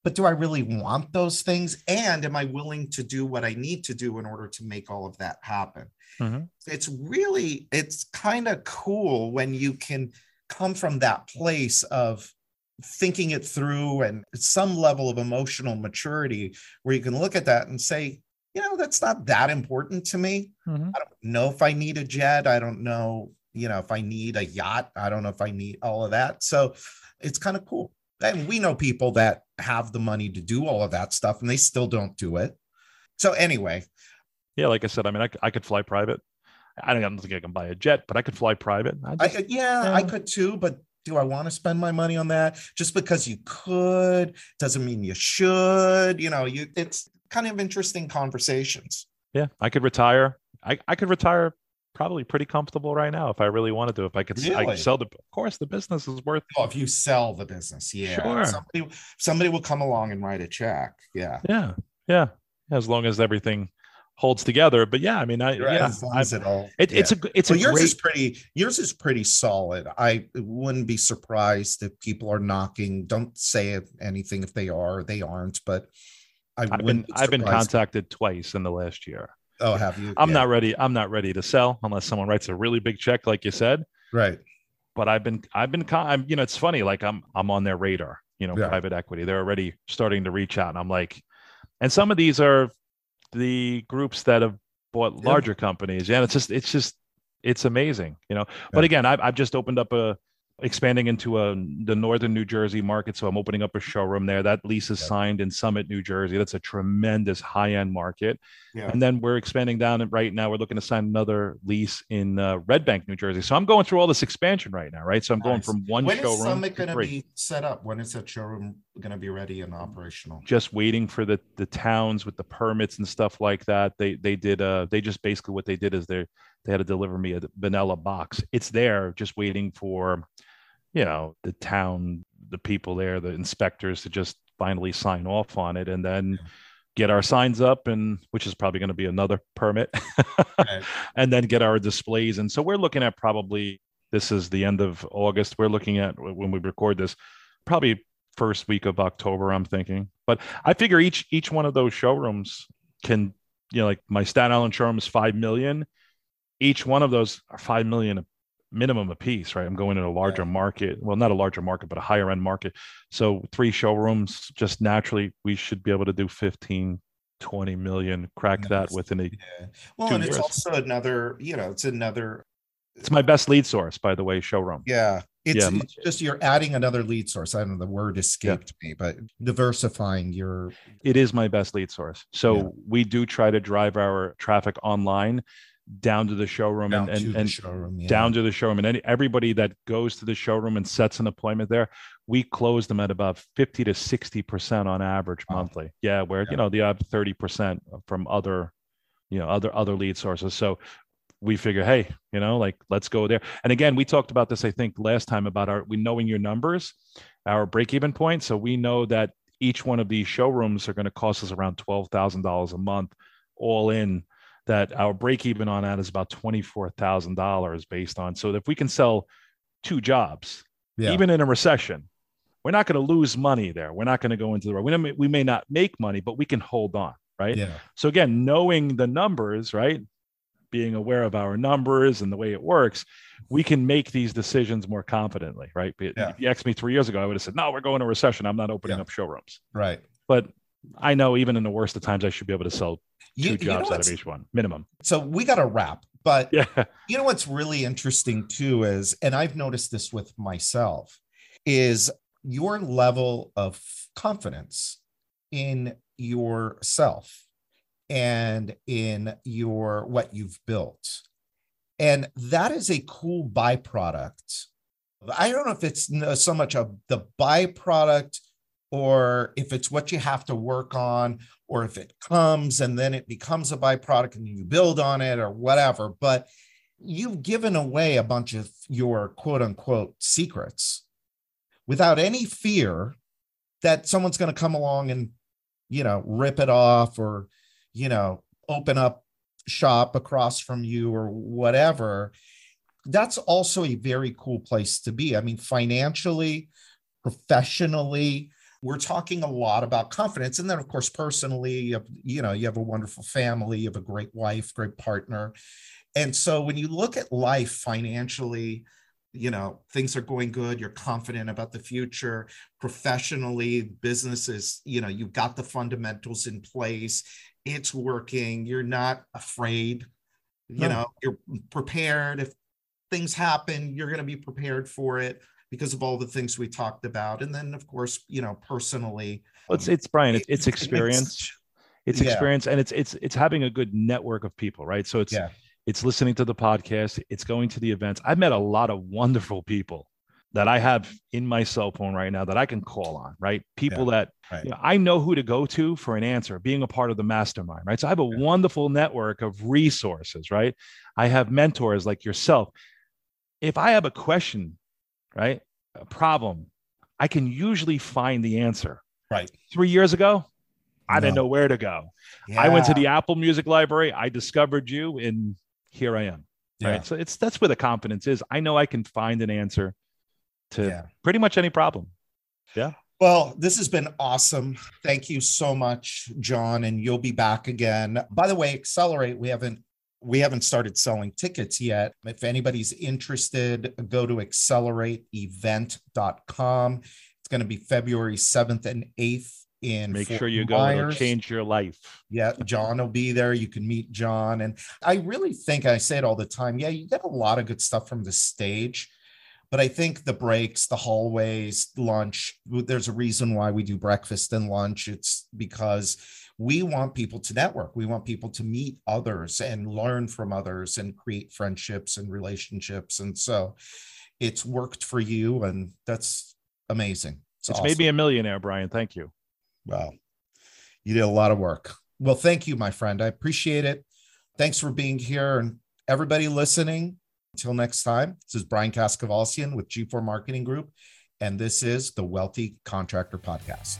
but do I really want those things? And am I willing to do what I need to do in order to make all of that happen? Mm-hmm. It's really, it's kind of cool when you can come from that place of thinking it through and some level of emotional maturity where you can look at that and say, you know, that's not that important to me. Mm-hmm. I don't know if I need a jet. I don't know, you know, if I need a yacht. I don't know if I need all of that. So it's kind of cool. And we know people that have the money to do all of that stuff and they still don't do it. So anyway. Yeah, like I said, I mean, I, I could fly private. I don't, I don't think I can buy a jet, but I could fly private. I just, I, yeah, yeah, I could too. But do I want to spend my money on that? Just because you could doesn't mean you should. You know, you it's kind of interesting conversations. Yeah, I could retire. I, I could retire probably pretty comfortable right now if I really wanted to. If I could, really? I could sell the. Of course, the business is worth. Oh, if you sell the business, yeah, sure. Somebody, somebody will come along and write a check. Yeah, yeah, yeah. As long as everything holds together. But yeah, I mean, I right, yeah, as long as it all. It, yeah. It's a it's well, a yours great... is pretty. Yours is pretty solid. I wouldn't be surprised if people are knocking. Don't say anything if they are. They aren't. But I I've been I've been contacted twice in the last year. Oh, have you? I'm yeah. not ready. I'm not ready to sell unless someone writes a really big check, like you said. Right. But I've been, I've been, I'm, you know, it's funny. Like I'm, I'm on their radar. You know, yeah. private equity. They're already starting to reach out, and I'm like, and some of these are the groups that have bought yeah. larger companies. Yeah, it's just, it's just, it's amazing. You know. Yeah. But again, I've, I've just opened up a. expanding into a, the northern New Jersey market. So I'm opening up a showroom there. That lease is yeah. signed in Summit, New Jersey. That's a tremendous high-end market. Yeah. And then we're expanding down, and right now we're looking to sign another lease in uh, Red Bank, New Jersey. So I'm going through all this expansion right now, right? So I'm nice. going from one when showroom. When is Summit going to be set up? When is that showroom going to be ready and operational? Just waiting for the the towns with the permits and stuff like that. They they did uh they just basically what they did is they they had to deliver me a vanilla box. It's there, just waiting for, you know, the town, the people there, the inspectors to just finally sign off on it, and then get our signs up, and which is probably going to be another permit, right. and then get our displays. And so we're looking at probably, this is the end of August. We're looking at, when we record this, probably first week of October, I'm thinking. But I figure each each one of those showrooms can, you know, like my Staten Island showroom is five million. Each one of those are five million minimum a piece, right? I'm going in a larger yeah. market. Well, not a larger market, but a higher end market. So three showrooms, just naturally, we should be able to do fifteen, twenty million, crack nice. that within a yeah. Well, and it's years. also another, you know, it's another. It's my best lead source, by the way, showroom. Yeah. It's, yeah. it's just, you're adding another lead source. I don't know, the word escaped yeah. me, but diversifying your. It is my best lead source. So yeah. we do try to drive our traffic online down to the showroom down and, and, to and showroom, yeah. down to the showroom. And any, everybody that goes to the showroom and sets an appointment there, we close them at about fifty to sixty percent on average wow. monthly. Yeah. Where, yeah. you know, the other thirty percent from other, you know, other, other lead sources. So we figure, hey, you know, like, let's go there. And again, we talked about this, I think last time, about our, we knowing your numbers, our break-even point. So we know that each one of these showrooms are going to cost us around twelve thousand dollars a month, all in. That our break even on that is about twenty-four thousand dollars based on. So if we can sell two jobs, yeah. even in a recession, we're not going to lose money there. We're not going to go into the road. We may, we may not make money, but we can hold on, right? Yeah. So again, knowing the numbers, right? Being aware of our numbers and the way it works, we can make these decisions more confidently, right? Yeah. If you asked me three years ago, I would have said, no, we're going to recession. I'm not opening yeah. up showrooms. Right. But I know even in the worst of times, I should be able to sell two you, jobs you know out of each one minimum. So we got to wrap, but yeah. you know, what's really interesting too is, and I've noticed this with myself, is your level of confidence in yourself and in your, what you've built. And that is a cool byproduct. I don't know if it's so much of the byproduct or if it's what you have to work on, or if it comes and then it becomes a byproduct and you build on it or whatever, but you've given away a bunch of your quote unquote secrets without any fear that someone's going to come along and, you know, rip it off or, you know, open up shop across from you or whatever. That's also a very cool place to be. I mean, financially, professionally, we're talking a lot about confidence. And then, of course, personally, you have, you know, you have a wonderful family, you have a great wife, great partner. And so when you look at life financially, you know, things are going good, you're confident about the future. Professionally, business is, you know, you've got the fundamentals in place, it's working, you're not afraid, you no. know, you're prepared. If things happen, you're going to be prepared for it because of all the things we talked about. And then, of course, you know, personally, well, it's it's Brian, it's, it's experience, it's, it's experience, yeah. and it's it's it's having a good network of people, right? So it's yeah. it's listening to the podcast, it's going to the events. I've met a lot of wonderful people that I have in my cell phone right now that I can call on, right? People yeah, that right. You know, I know who to go to for an answer, being a part of the mastermind, right? So I have a yeah. wonderful network of resources, right? I have mentors like yourself. If I have a question, right, a problem, I can usually find the answer. Right. Three years ago, I no. didn't know where to go. Yeah. I went to the Apple Music Library. I discovered you, and here I am. Yeah. Right. So it's that's where the confidence is. I know I can find an answer to yeah. pretty much any problem. Yeah. Well, this has been awesome. Thank you so much, John. And you'll be back again. By the way, Accelerate, we haven't we haven't started selling tickets yet. If anybody's interested, go to accelerate event dot com. It's going to be February seventh and eighth in Make Fort sure you go. It'll change your life. Yeah, John will be there. You can meet John. And I really think, I say it all the time, yeah, you get a lot of good stuff from the stage. But I think the breaks, the hallways, lunch, there's a reason why we do breakfast and lunch. It's because we want people to network. We want people to meet others and learn from others and create friendships and relationships. And so it's worked for you, and that's amazing. It's, it's awesome. Made me a millionaire, Brian. Thank you. Well, you did a lot of work. Well, thank you, my friend. I appreciate it. Thanks for being here, and everybody listening. Until next time, this is Brian Kaskavalciyan with G four Marketing Group, and this is the Wealthy Contractor Podcast.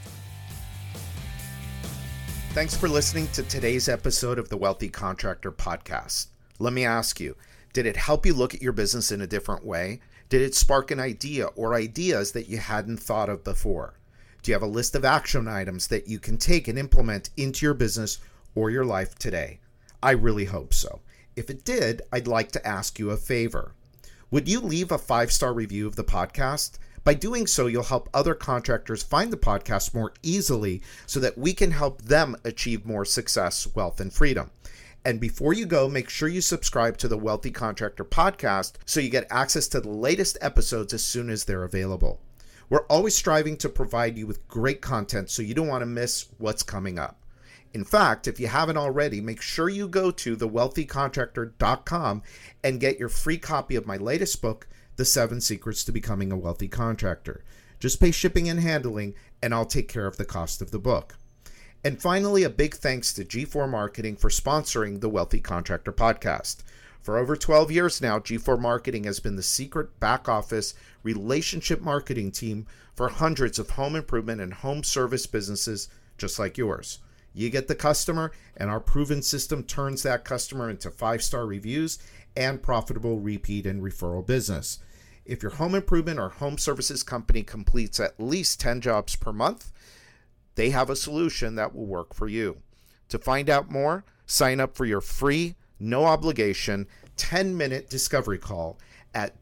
Thanks for listening to today's episode of the Wealthy Contractor Podcast. Let me ask you, did it help you look at your business in a different way? Did it spark an idea or ideas that you hadn't thought of before? Do you have a list of action items that you can take and implement into your business or your life today? I really hope so. If it did, I'd like to ask you a favor. Would you leave a five-star review of the podcast? By doing so, you'll help other contractors find the podcast more easily so that we can help them achieve more success, wealth, and freedom. And before you go, make sure you subscribe to the Wealthy Contractor Podcast so you get access to the latest episodes as soon as they're available. We're always striving to provide you with great content, so you don't want to miss what's coming up. In fact, if you haven't already, make sure you go to the wealthy contractor dot com and get your free copy of my latest book, The Seven Secrets to Becoming a Wealthy Contractor. Just pay shipping and handling, and I'll take care of the cost of the book. And finally, a big thanks to G four Marketing for sponsoring the Wealthy Contractor Podcast. For over twelve years now, G four Marketing has been the secret back office relationship marketing team for hundreds of home improvement and home service businesses just like yours. You get the customer, and our proven system turns that customer into five-star reviews and profitable repeat and referral business. If your home improvement or home services company completes at least ten jobs per month, they have a solution that will work for you. To find out more, sign up for your free, no obligation, ten minute discovery call at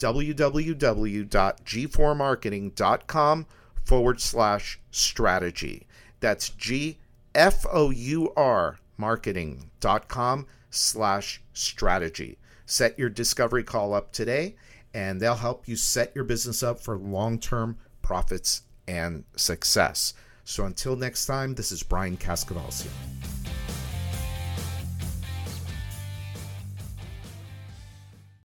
www.g4marketing.com forward slash strategy. That's G F O U R marketing.com slash strategy. Set your discovery call up today, and they'll help you set your business up for long-term profits and success. So until next time, this is Brian Kaskavalciyan.